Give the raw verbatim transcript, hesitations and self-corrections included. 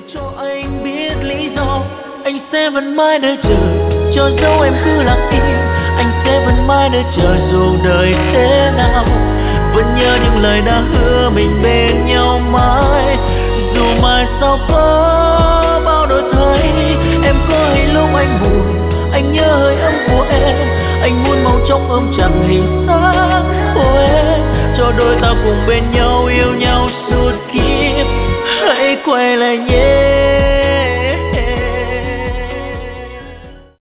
cho anh biết lý do. Anh sẽ vẫn mãi đợi chờ, cho dẫu em cứ lặng im. Anh sẽ vẫn mãi đợi chờ dù đời thế nào. Vẫn nhớ những lời đã hứa mình bên nhau mãi. Dù mai sau có bao đổi thay, em có hay lúc anh buồn, anh nhớ hơi ấm của em. Anh muốn mau chóng ôm chặt hình dáng của em, cho đôi ta cùng bên nhau yêu nhau suốt kiếp. Hãy quay lại nhé.